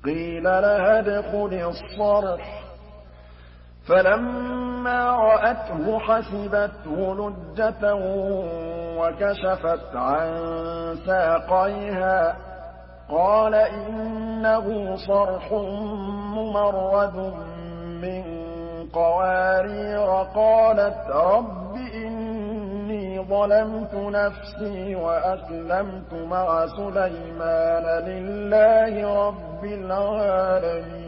قِيلَ لَهَا ادْخُلِي الصَّرْحَ ۖ فَلَمَّا رَأَتْهُ حَسِبَتْهُ لُجَّةً وَكَشَفَتْ عَن سَاقَيْهَا ۚ قَالَ إِنَّهُ صَرْحٌ مُّمَرَّدٌ مِّن قَوَارِيرَ. قَالَتْ رَبِّ إِنِّي ظَلَمْتُ نَفْسِي وَأَسْلَمْتُ مَعَ سُلَيْمَانَ لِلَّهِ رَبِّ الْعَالَمِينَ.